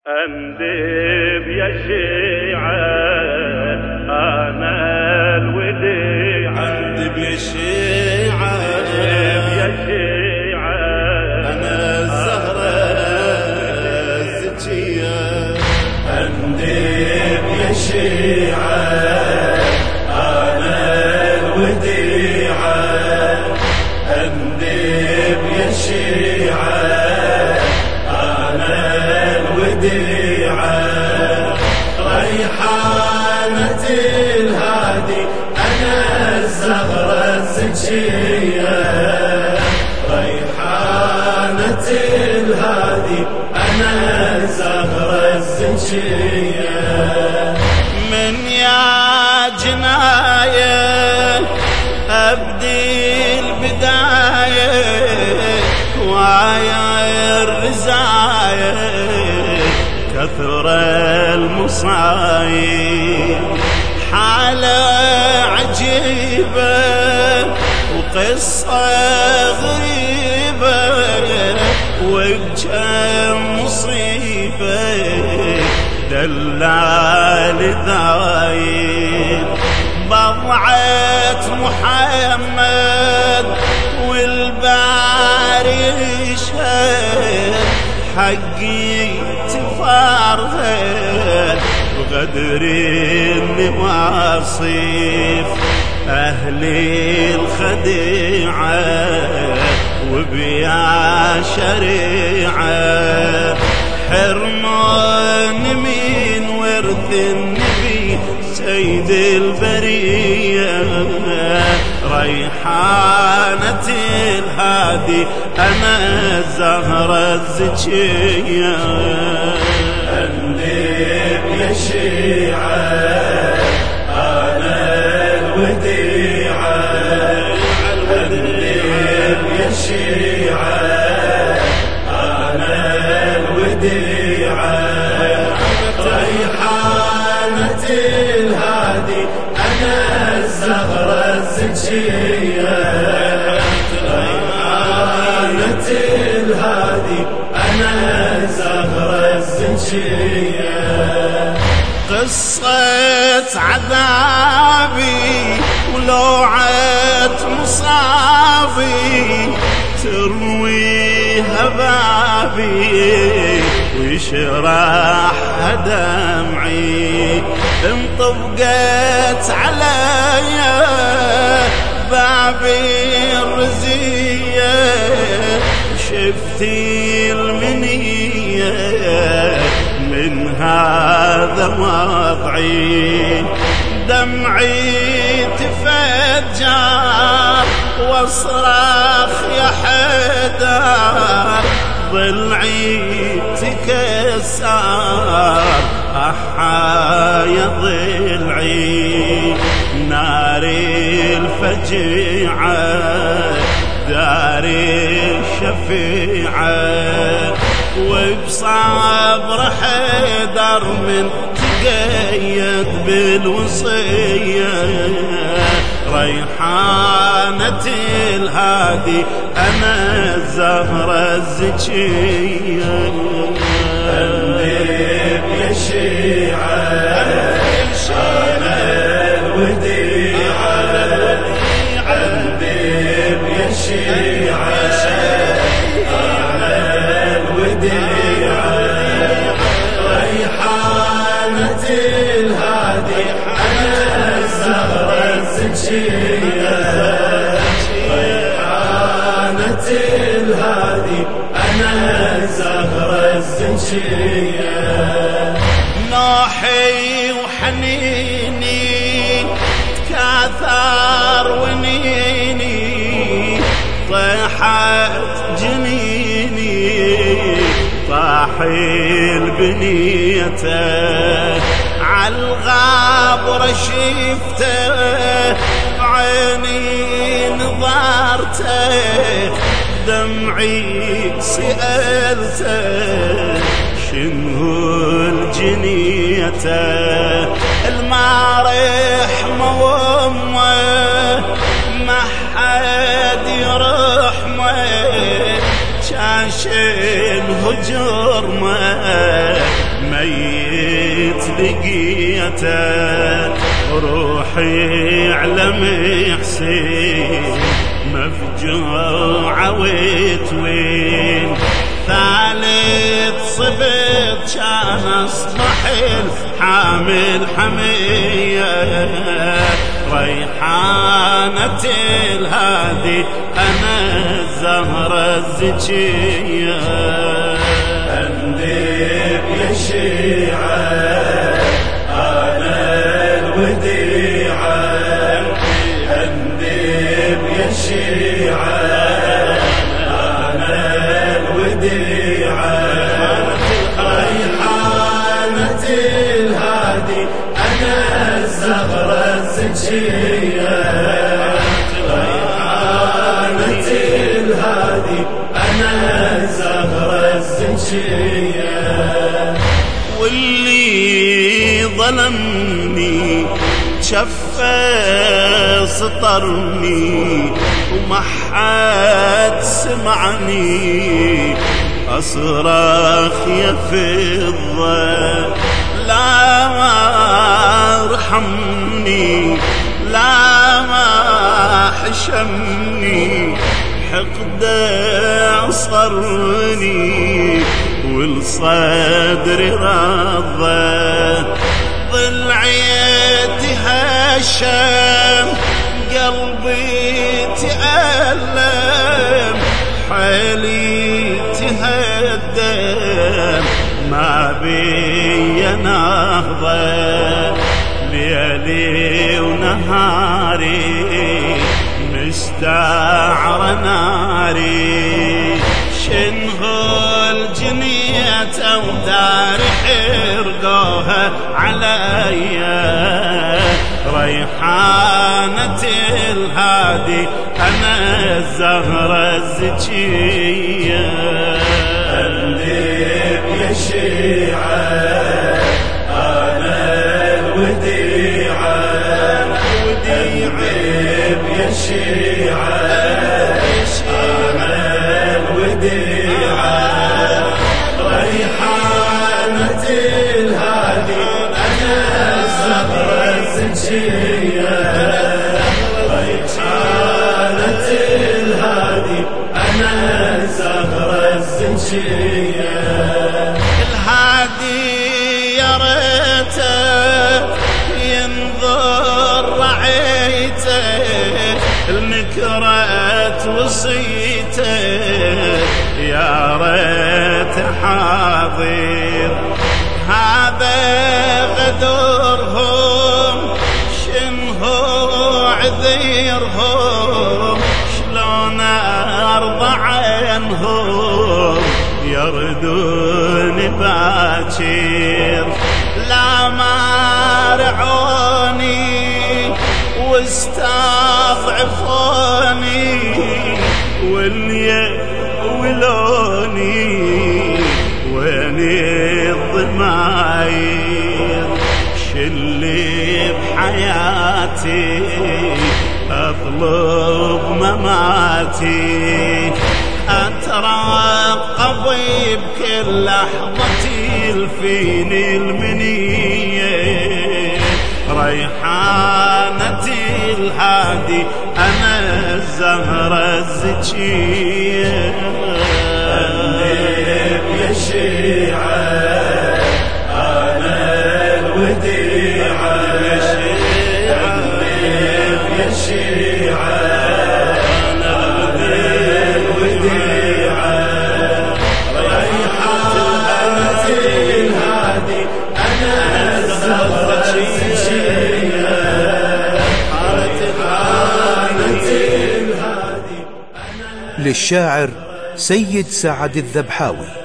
أندب يا شيعة أنا الوديعة، أندب يا شيعة يا شيعة أنا الزهرة الزكية. أندب يا شيعة أنا الوديعة، أندب يا شيعة ريحانة الهادي أنا الزهرة الزكية، ريحانة الهادي أنا الزهرة الزكية. من يا جناية أبدي البداية ويا الرزاية كثر المصايب، حالة عجيبة وقصة غريبة وكم مصيبة دلال ذايب. بضعة محمد والباري يشهد حقي تفارهد بغدر النواصيف أهلي الخديعة وبيا شريعة حرمان من ورث النبي سيد البرية. ريحانة الهادي أنا الزهرة الزكية. أندب يا شيعة أنا الوديعة، أندب يا شيعة أنا الوديعة. ريحانة الهادي أنا الزهرة الزكية، ريحانة الهادي أنا الزهرة الزكية. قصة عذابي ولوعة مصابي ترويها بابي ويشرح دمعي. انطبقت عليا بابي الرزية شفتي المنية من هذا وضعي. دمعي تفجر واصرخ يا حيدر ضلعي تكسر أحايا ضلعي. ناري الفجيعة داري الشفيعة وبصبر حيدر من تقيد بالوصية. ريحانة الهادي أنا الزهرة الزكية. أندب يا شيعة أنا الوديعة، أندب يا شيعة أنا الوديعة. ريحانة الهادي أنا الزهرة الزكية، ريحانة الهادي أنا الزهرة الزكية. نوحي وحنيني تكاثر ونيني طاحت جنيني طاحي البنيته عالغابر شفته بعيني نظرته دمعي سألته شنو الجنيته. المارح وامه ما حد يرحمه شاشن هجرمه وصيته روحي على محسين مفجوعة وتوين ثالث صبت كان اصبح الحامل حمية ريحانة الهادي انا الزهرة الزكية اندب يا شيعة انا الوديعة اندب يا شيعة انا الوديعة ريحانة الهادي انا الزهرة الزكية ريحانة الهادي انا الزهرة الزكية واللي ظلمني شفه سطرني وما حد سمعني أصرخ يا فضة لا ما رحمني لا ما حشمني حقده عصرني والصدر رضى ضلعيتي هشم قلبي تألم حالي تهدم ما بي نهضة ليلي ونهاري مستعر ناري شنهو الجنية ودار حرقوها عليا ريحانة الهادي أنا الزهرة الزكية اندب يا شيعة أنا الوديعة اندب يا شيعة أنا الوديعة ريحانة الهادي أنا الزهرة الزكية ريحانة الهادي أنا الزهرة الزكية الهادي يا ريته ينظر رعيته المكرت وصيته يا ريت حاضر هذا غدرهم شنهو عذيرهم شلون ارضى عنهم يردون باكر لا ما رعوني واستضعفوني واللي ولوني ويني الضماير شلي بحياتي اطلب مماتي اترقب بكل لحظة الفيني المنية ريحانة الهادي انا الزهرة الزكية اندب يا شيعة انا الوديعة اندب يا شيعة انا الوديعة ريحانة الهادي انا الزهرة الزكية ريحانة الهادي للشاعر سيد سعد الذبحاوي.